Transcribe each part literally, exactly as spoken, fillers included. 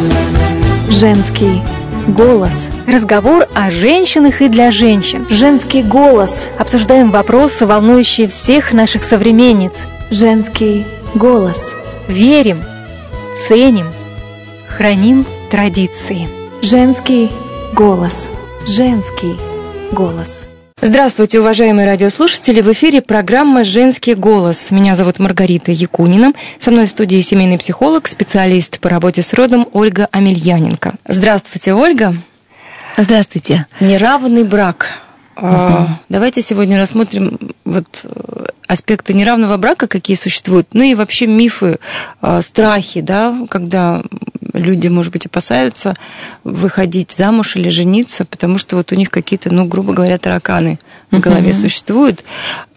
Женский голос. Разговор о женщинах и для женщин. Женский голос. Обсуждаем вопросы, волнующие всех наших современниц. Женский голос. Верим, ценим, храним традиции. Женский голос. Женский голос. Здравствуйте, уважаемые радиослушатели! В эфире программа «Женский голос». Меня зовут Маргарита Якунина. Со мной в студии семейный психолог, специалист по работе с родом Ольга Амельяненко. Здравствуйте, Ольга. Здравствуйте. Неравный брак. Угу. Давайте сегодня рассмотрим вот аспекты неравного брака, какие существуют, ну и вообще мифы, страхи, да, когда люди, может быть, опасаются выходить замуж или жениться, потому что вот у них какие-то, ну, грубо говоря, тараканы в голове uh-huh. существуют.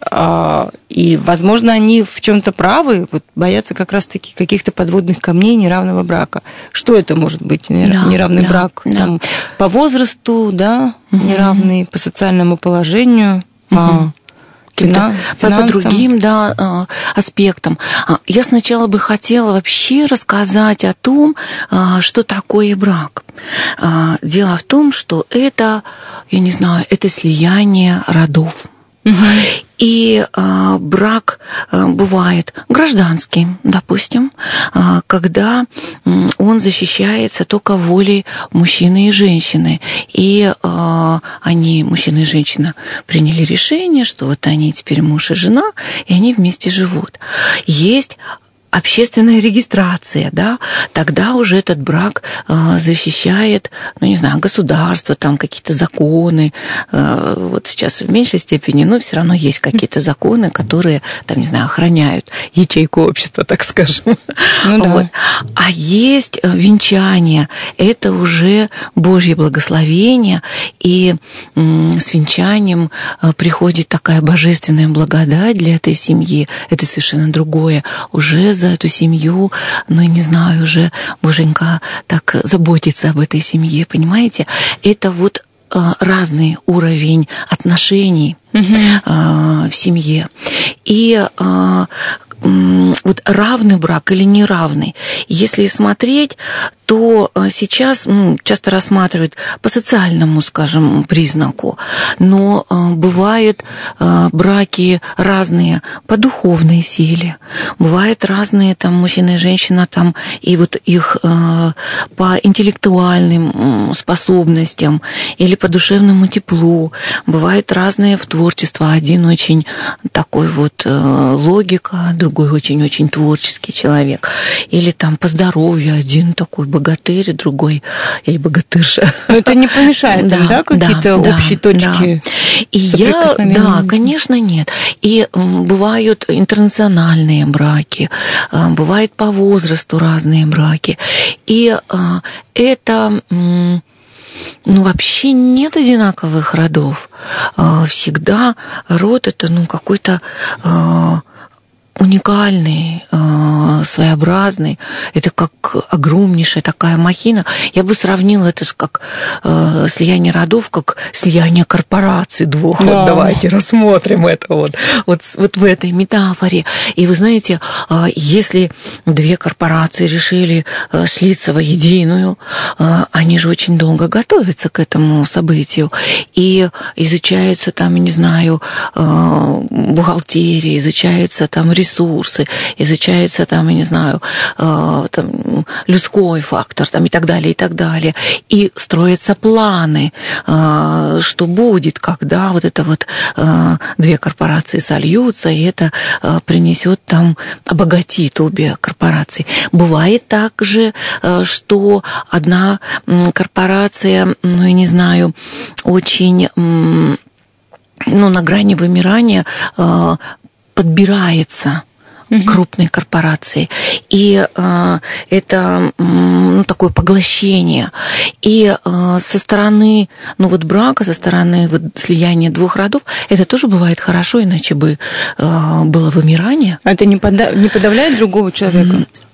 И, возможно, они в чем-то правы, вот боятся как раз-таки каких-то подводных камней неравного брака. Что это может быть, неравный да, брак? Да, Там, да. По возрасту, да, uh-huh. неравный, по социальному положению, uh-huh. по Фина... По, по другим да, аспектам. Я сначала бы хотела вообще рассказать о том, что такое брак. Дело в том, что это, я не знаю, это слияние родов. Угу. И э, брак э, бывает гражданский, допустим, э, когда э, он защищается только волей мужчины и женщины. И э, они, мужчина и женщина, приняли решение, что вот они теперь муж и жена, и они вместе живут. Есть общественная регистрация, да, тогда уже этот брак э, защищает, ну, не знаю, государство, там какие-то законы, э, вот сейчас в меньшей степени, но все равно есть какие-то законы, которые, там, не знаю, охраняют ячейку общества, так скажем. Ну, да. Вот. А есть венчание, это уже Божье благословение, и э, с венчанием э, приходит такая божественная благодать для этой семьи, это совершенно другое, уже за эту семью, ну, не знаю, уже Боженька так заботится об этой семье, понимаете? Это вот э, разный уровень отношений угу. э, в семье. И э, вот равный брак или неравный, если смотреть, то сейчас ну, часто рассматривают по социальному, скажем, признаку, но э, бывают э, браки разные по духовной силе, бывают разные там мужчина и женщина там и вот их э, по интеллектуальным способностям или по душевному теплу, бывают разные в творчестве, один очень такой вот э, логика, другой очень-очень творческий человек, или там по здоровью один такой богатырь, другой или богатырша. Но это не помешает им, да, какие-то да, общие да, точки да. И я, да, конечно, нет. И бывают интернациональные браки, бывают по возрасту разные браки. И это... Ну, вообще нет одинаковых родов. Всегда род это, ну, какой-то уникальный, своеобразный. Это как огромнейшая такая махина. Я бы сравнила это с как э, слияние родов, как слияние корпораций двух. Да. Вот давайте рассмотрим это вот, вот, вот в этой метафоре. И вы знаете, э, если две корпорации решили э, слиться во единую, э, они же очень долго готовятся к этому событию. И изучаются там, не знаю, э, бухгалтерия, изучаются там ресурсы, изучаются там, я не знаю, э, там, людской фактор там, и так далее, и так далее. И строятся планы, э, что будет, когда вот это вот э, две корпорации сольются, и это э, принесет там, обогатит обе корпорации. Бывает также, э, что одна э, корпорация, ну, я не знаю, очень, э, ну, на грани вымирания э, подбирается крупной корпорации. И э, это ну, такое поглощение. И э, со стороны ну, вот брака, со стороны вот, слияния двух родов, это тоже бывает хорошо, иначе бы э, было вымирание. А это не, пода- не подавляет другого человека?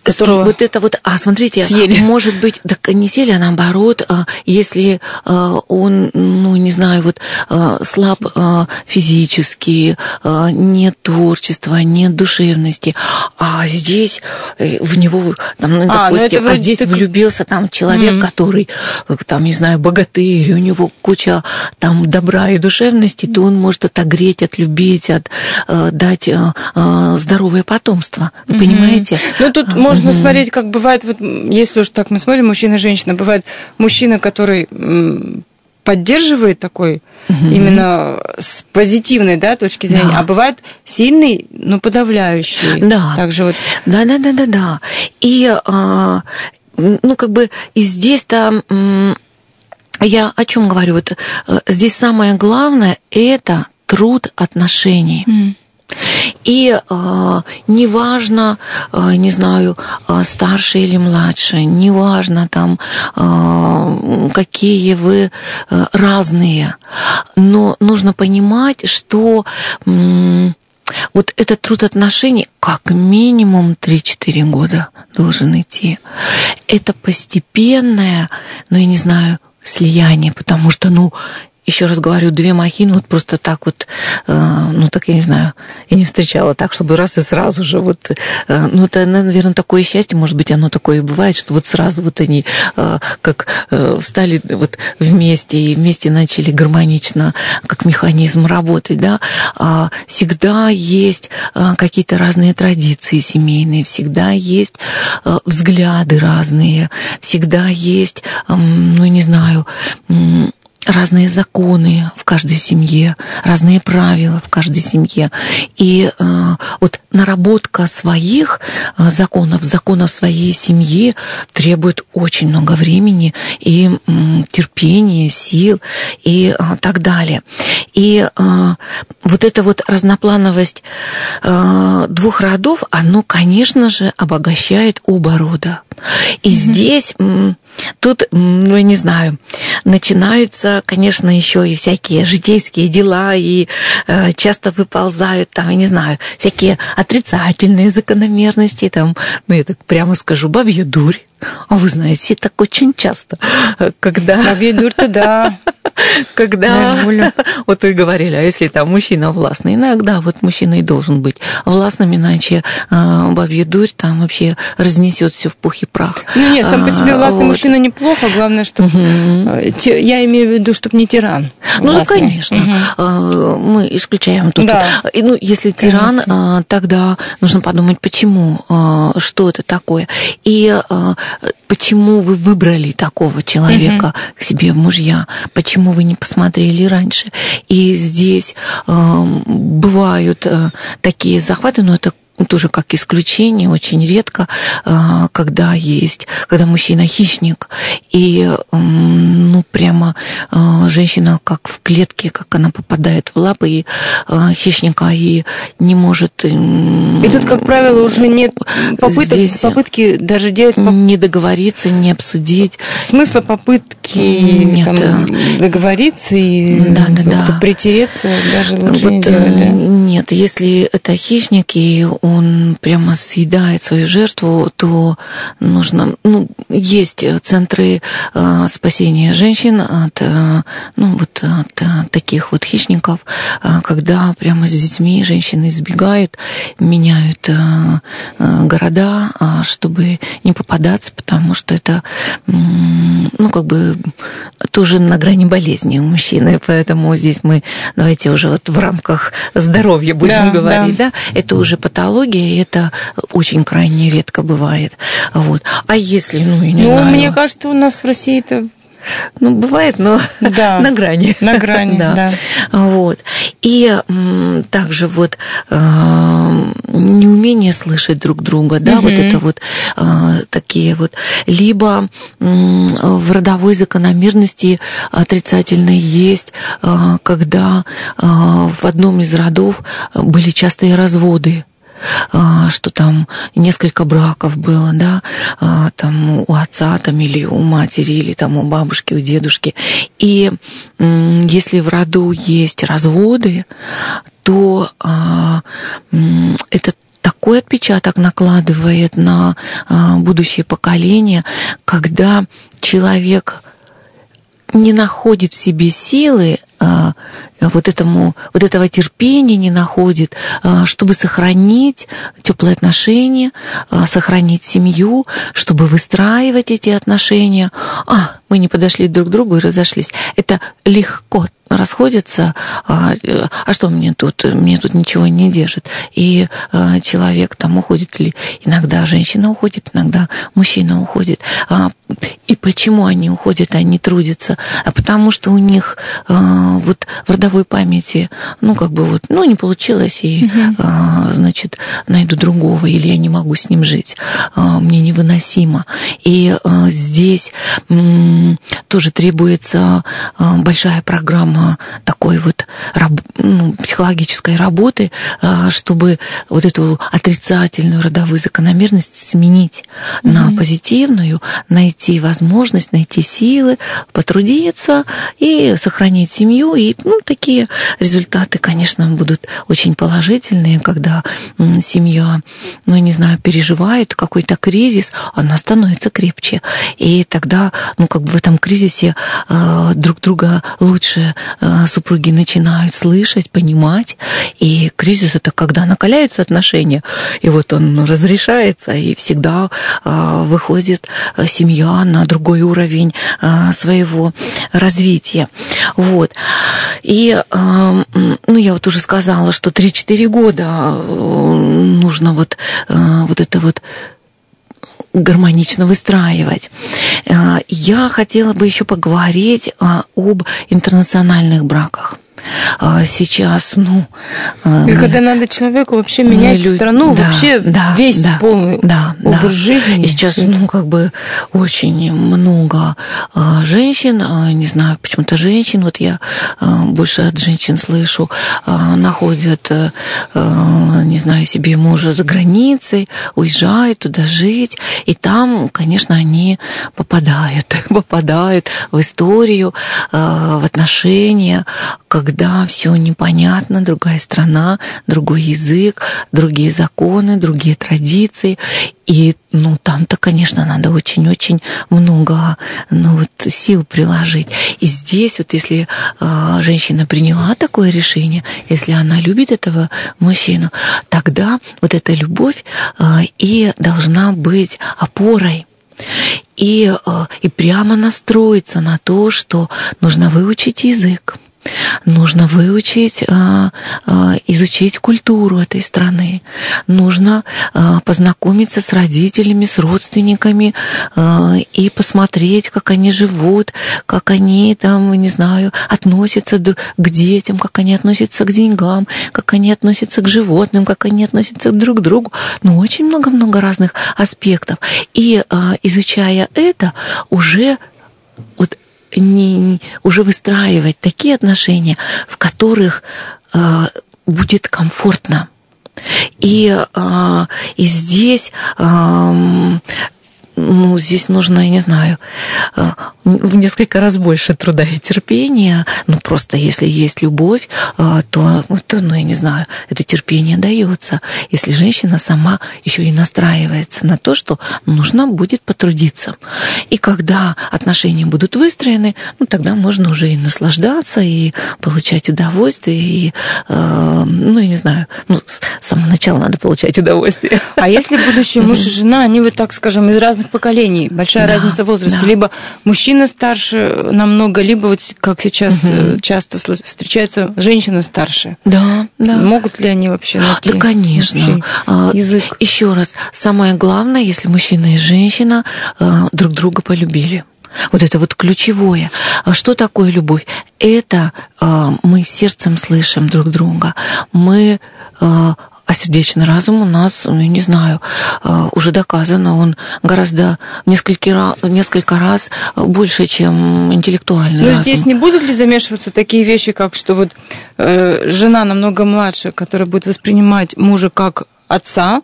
которого вот это вот, а смотрите, съели. Может быть, так не съели, а наоборот, если он, ну, не знаю, вот слаб физически, нет творчества, нет душевности, а здесь в него, там, ну, а, допустим, ну а здесь так... влюбился там человек, mm-hmm. который, там, не знаю, богатырь, у него куча там добра и душевности, то он может отогреть, отлюбить, от, дать здоровое потомство. Вы mm-hmm. понимаете? Ну, тут можно mm-hmm. смотреть, как бывает, вот, если уж так мы смотрим, мужчина и женщина, бывает мужчина, который поддерживает такой, угу. именно с позитивной, да, точки зрения, да. а бывает сильный, но подавляющий. Да. Также вот... Да, да, да, да, да. И, ну, как бы, и здесь-то я о чем говорю? Вот, здесь самое главное – это труд отношений. Mm. И э, неважно, э, не знаю, э, старше или младше, неважно там, э, какие вы э, разные, но нужно понимать, что э, вот этот труд отношений как минимум три-четыре года должен идти. Это постепенное, ну, я не знаю, слияние, потому что, ну, еще раз говорю, две махины вот просто так вот, э, ну так я не знаю, я не встречала так, чтобы раз и сразу же вот, э, ну это, наверное, такое счастье, может быть, оно такое и бывает, что вот сразу вот они э, как э, встали вот вместе и вместе начали гармонично, как механизм работать, да, а всегда есть э, какие-то разные традиции семейные, всегда есть э, взгляды разные, всегда есть, э, ну не знаю, э, разные законы в каждой семье, разные правила в каждой семье. И э, вот наработка своих э, законов, законов своей семьи требует очень много времени и э, терпения, сил и э, так далее. И э, вот эта вот разноплановость э, двух родов, оно, конечно же, обогащает оба рода. И mm-hmm. здесь тут, ну, я не знаю, начинаются, конечно, еще и всякие житейские дела, и э, часто выползают, там, я не знаю, всякие отрицательные закономерности, там, ну, я так прямо скажу, бабья дурь. А вы знаете, так очень часто, когда... Бабья дурь-то да. Когда, вот вы говорили, а если там мужчина властный, иногда вот мужчина и должен быть властным, иначе э, бабья дурь там вообще разнесет все в пух и прах. Ну нет, сам по себе властный а, мужчина вот. Неплохо, главное, чтобы угу. я имею в виду, чтобы не тиран. Ну, ну конечно, угу. мы исключаем тут. Да. Ну, если тиран, конечно. Тогда нужно подумать, почему, что это такое, и почему вы выбрали такого человека угу. к себе в мужья, почему вы не посмотрели раньше. И здесь э, бывают э, такие захваты, но это тоже как исключение, очень редко, когда есть, когда мужчина хищник, и, ну, прямо женщина как в клетке, как она попадает в лапы и хищника, и не может... И тут, как правило, уже нет попыток, попытки даже делать... Поп... Не договориться, не обсудить. Смысла попытки нет. Там, договориться и да, да, как-то да. притереться даже лучше вот, не делать, да? Нет, если это хищник, и он прямо съедает свою жертву, то нужно... Ну, есть центры э, спасения женщин от, э, ну, вот, от э, таких вот хищников, э, когда прямо с детьми женщины избегают, меняют э, э, города, э, чтобы не попадаться, потому что это, э, ну, как бы тоже на грани болезни у мужчины, поэтому здесь мы давайте уже вот в рамках здоровья будем да, говорить, да. да, это уже патология, и это очень крайне редко бывает. Вот. А если, ну, я не ну, знаю... мне кажется, у нас в России это... Ну, бывает, но да, на грани. На грани, да. да. Вот. И м, также вот э, неумение слышать друг друга, да, угу. вот это вот э, такие вот, либо э, в родовой закономерности отрицательной есть, э, когда э, в одном из родов были частые разводы, что там несколько браков было, да, там у отца там, или у матери, или там у бабушки, у дедушки. И если в роду есть разводы, то это такой отпечаток накладывает на будущее поколение, когда человек не находит в себе силы, вот, этому, вот этого терпения не находит, чтобы сохранить теплые отношения, сохранить семью, чтобы выстраивать эти отношения. А, мы не подошли друг к другу и разошлись. Это легко расходятся, а, а что мне тут, мне тут ничего не держит. И а, человек там уходит, или иногда женщина уходит, иногда мужчина уходит. А, и почему они уходят, они трудятся? А потому что у них а, вот в родовой памяти, ну, как бы вот, ну, не получилось, и, угу. а, значит, найду другого, или я не могу с ним жить, а, мне невыносимо. И а, здесь м, тоже требуется а, большая программа такой вот ну, психологической работы, чтобы вот эту отрицательную родовую закономерность сменить mm-hmm. на позитивную, найти возможность, найти силы, потрудиться и сохранить семью. И ну, такие результаты, конечно, будут очень положительные, когда семья, ну, не знаю, переживает какой-то кризис, она становится крепче. И тогда, ну, как бы в этом кризисе э, друг друга лучше супруги начинают слышать, понимать, и кризис — это когда накаляются отношения, и вот он разрешается, и всегда выходит семья на другой уровень своего развития. Вот. И, ну, я вот уже сказала, что три-четыре года нужно вот, вот это вот гармонично выстраивать. Я хотела бы еще поговорить об интернациональных браках. Сейчас, ну... И когда надо человеку вообще менять люди, страну, да, вообще да, весь да, полный да, образ да. жизни. И сейчас, ну, как бы очень много женщин, не знаю, почему-то женщин, вот я больше от женщин слышу, находят, не знаю, себе мужа за границей, уезжают туда жить, и там, конечно, они попадают, попадают в историю, в отношения, когда когда все непонятно, другая страна, другой язык, другие законы, другие традиции. И, ну, там-то, конечно, надо очень-очень много, ну, вот, сил приложить. И здесь вот если э, женщина приняла такое решение, если она любит этого мужчину, тогда вот эта любовь э, и должна быть опорой. И, э, и прямо настроиться на то, что нужно выучить язык. Нужно выучить, изучить культуру этой страны. Нужно познакомиться с родителями, с родственниками и посмотреть, как они живут, как они там, не знаю, относятся к детям, как они относятся к деньгам, как они относятся к животным, как они относятся друг к другу. Ну, очень много-много разных аспектов. И изучая это, уже вот Не, уже выстраивать такие отношения, в которых э, будет комфортно. И, э, и здесь, э, ну, здесь нужно, я не знаю, э, в несколько раз больше труда и терпения. Ну, просто если есть любовь, э, то, то, ну, я не знаю, это терпение дается. Если женщина сама еще и настраивается на то, что нужно будет потрудиться. И когда отношения будут выстроены, ну, тогда можно уже и наслаждаться, и получать удовольствие, и, э, ну, я не знаю, ну, с самого начала надо получать удовольствие. А если будущий муж и жена, они вот, так скажем, из разных поколений, большая да, разница в возрасте, да. Либо мужчина старше намного, либо вот как сейчас угу. часто встречается женщина старше. Да, да. Могут ли они вообще найти? Да, конечно. Язык. Еще раз, самое главное, если мужчина и женщина друг друга полюбили. Вот это вот ключевое. Что такое любовь? Это мы сердцем слышим друг друга. Мы... А сердечный разум у нас, ну, не знаю, уже доказано, он гораздо несколько, несколько раз больше, чем интеллектуальный Но разум. Здесь не будут ли замешиваться такие вещи, как что вот э, жена намного младше, которая будет воспринимать мужа как отца,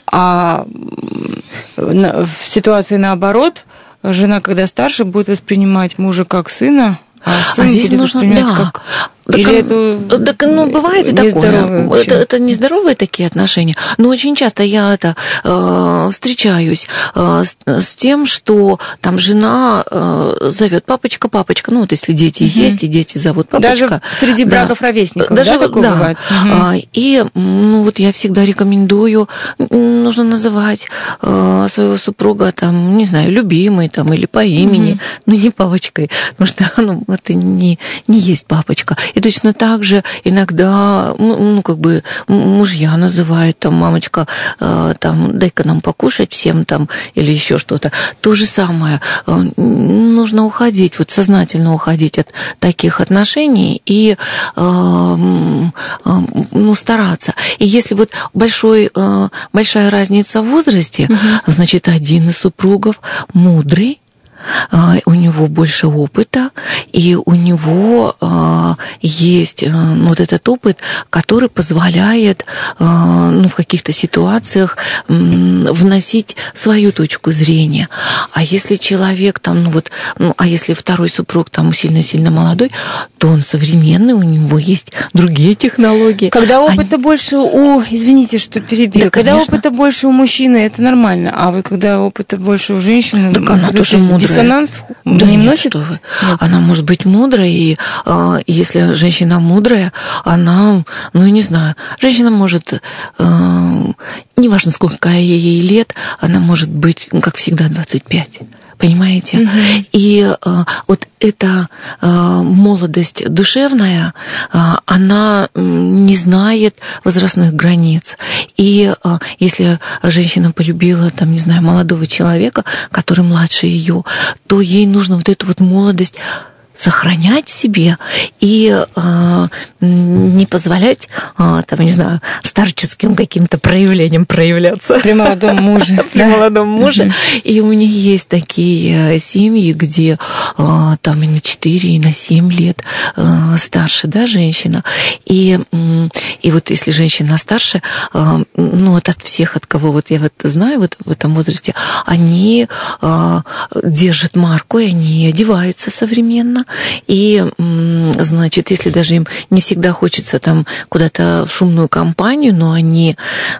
а в ситуации наоборот, жена, когда старше, будет воспринимать мужа как сына, а сын а здесь будет нужно, воспринимать да. как... Так, Или это так, ну, бывает и такое. Это, это нездоровые такие отношения. Но очень часто я это э, встречаюсь э, с, с тем, что там жена э, зовет папочка, папочка. Ну, вот если дети угу. есть, и дети зовут папочка. Даже среди браков да. ровесников, Даже, да, такое да. бывает? Угу. И ну, вот я всегда рекомендую, нужно называть э, своего супруга, там, не знаю, любимый там, или по имени, угу. но не папочкой, потому что ну, это не, не есть папочка. И точно так же иногда, ну, как бы мужья называют, там, мамочка, там, дай-ка нам покушать всем, там, или еще что-то. То же самое. Нужно уходить, вот сознательно уходить от таких отношений и ну, стараться. И если вот большой, большая разница в возрасте, угу. значит, один из супругов мудрый, у него больше опыта, и у него э, есть э, вот этот опыт, который позволяет э, ну, в каких-то ситуациях э, вносить свою точку зрения. А если человек там, ну вот, ну, а если второй супруг там сильно-сильно молодой, то он современный, у него есть другие технологии. Когда опыта Они... больше у, извините, что перебил, да, когда конечно. Опыта больше у мужчины, это нормально, а вы когда опыта больше у женщины, так она тоже мудрая. Диссонанс да не нет, носит? Что вы. Она может быть мудрой, и э, если женщина мудрая, она, ну, не знаю, женщина может, э, неважно, сколько ей лет, она может быть, как всегда, двадцать пять. Понимаете? Угу. И э, вот эта э, молодость душевная, э, она не знает возрастных границ. И э, если женщина полюбила, там, не знаю, молодого человека, который младше ее, то ей нужно вот эту вот молодость сохранять в себе и э, не позволять, э, там, не знаю, старческим каким-то проявлениям проявляться. При молодом муже. При молодом муже. И у меня есть такие семьи, где э, там и на четыре, и на семь лет э, старше, да, женщина. И, и вот если женщина старше, э, ну, вот от всех, от кого вот я вот знаю вот в этом возрасте, они э, держат марку, и они одеваются современно. И, значит, если даже им не всегда хочется там куда-то в шумную компанию, но они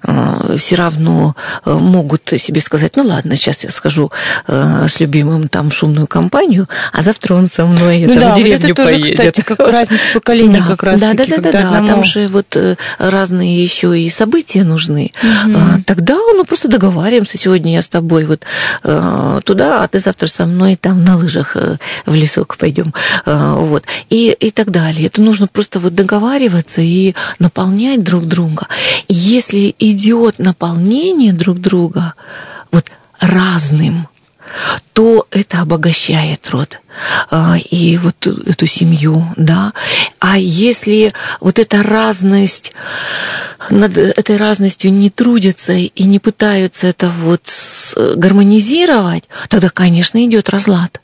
э, все равно могут себе сказать, ну ладно, сейчас я схожу э, с любимым там в шумную компанию, а завтра он со мной ну, там, да, в деревню вот это поедет. Тоже, кстати, как разница поколений, да, как раз да, таки. Да, да, да, да, там же вот разные еще и события нужны. Угу. Тогда, ну, просто договариваемся, сегодня я с тобой вот э, туда, а ты завтра со мной там на лыжах в лесок пойдем. Вот, и, и так далее. Это нужно просто вот договариваться и наполнять друг друга. И если идет наполнение друг друга вот разным, то это обогащает род и вот эту семью, да. А если вот эта разность, над этой разностью не трудятся и не пытаются это вот гармонизировать, тогда, конечно, идет разлад.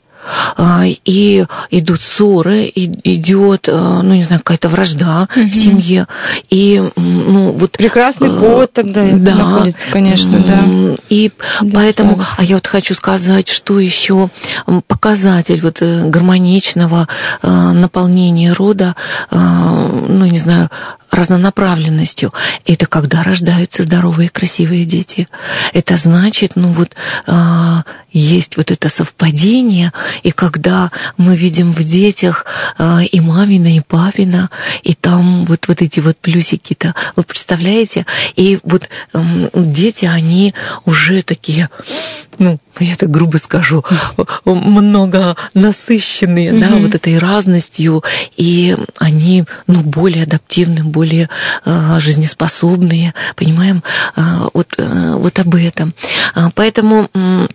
И идут ссоры, и идет, ну, не знаю, какая-то вражда угу. в семье. И, ну, вот... Прекрасный повод тогда да, находится, конечно, да. И да, поэтому, да. а я вот хочу сказать, что еще показатель вот гармоничного наполнения рода, ну, не знаю, разнонаправленностью. Это когда рождаются здоровые, красивые дети. Это значит, ну, вот есть вот это совпадение, и когда мы видим в детях э, и мамина, и папина, и там вот, вот эти вот плюсики-то, вы представляете? И вот э, дети, они уже такие, ну, я так грубо скажу, много насыщенные, mm-hmm. да, вот этой разностью, и они, ну, более адаптивны, более э, жизнеспособные, понимаем? Э, вот, э, вот об этом. Поэтому...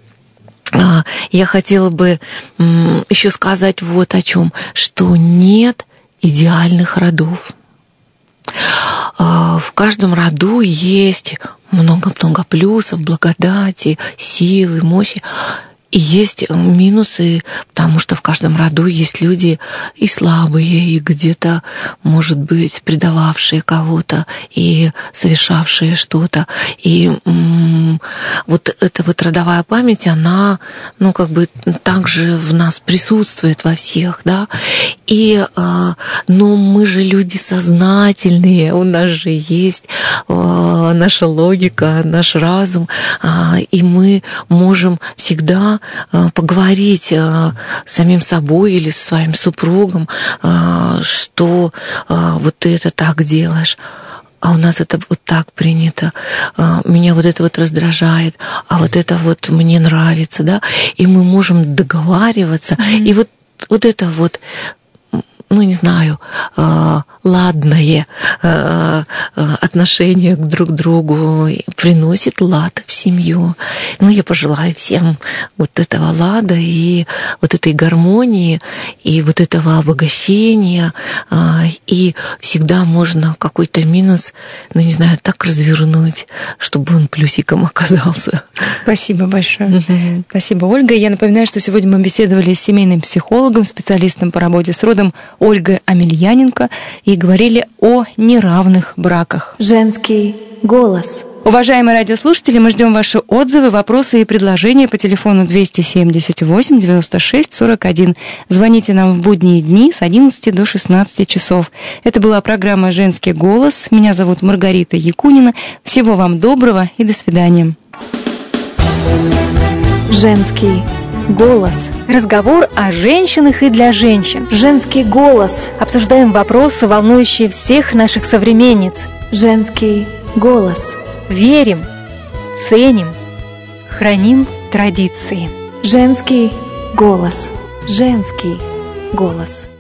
Я хотела бы еще сказать вот о чем, что нет идеальных родов. В каждом роду есть много-много плюсов, благодати, силы, мощи. И есть минусы, потому что в каждом роду есть люди и слабые, и где-то, может быть, предававшие кого-то, и совершавшие что-то. И м- вот эта вот родовая память, она, ну, как бы также в нас присутствует во всех, да. И, э, но мы же люди сознательные, у нас же есть э, наша логика, наш разум, э, и мы можем всегда поговорить с самим собой или со своим супругом, что вот ты это так делаешь, а у нас это вот так принято, меня вот это вот раздражает, а вот это вот мне нравится, да, и мы можем договариваться, mm-hmm. и вот, вот это вот, ну, не знаю, ладное отношение друг к другу приносит лад в семью. Ну, я пожелаю всем вот этого лада и вот этой гармонии, и вот этого обогащения. И всегда можно какой-то минус, ну, не знаю, так развернуть, чтобы он плюсиком оказался. Спасибо большое. Mm-hmm. Спасибо, Ольга. Я напоминаю, что сегодня мы беседовали с семейным психологом, специалистом по работе с родом Ольгой Амельяненко и говорили о неравных браках. Женский голос. Уважаемые радиослушатели, мы ждем ваши отзывы, вопросы и предложения по телефону двести семьдесят восемь девяносто шесть сорок один. Звоните нам в будние дни с одиннадцати до шестнадцати часов. Это была программа «Женский голос». Меня зовут Маргарита Якунина. Всего вам доброго и до свидания. Женский голос. Разговор о женщинах и для женщин. Женский голос. Обсуждаем вопросы, волнующие всех наших современниц. Женский голос. Верим, ценим, храним традиции. Женский голос. Женский голос.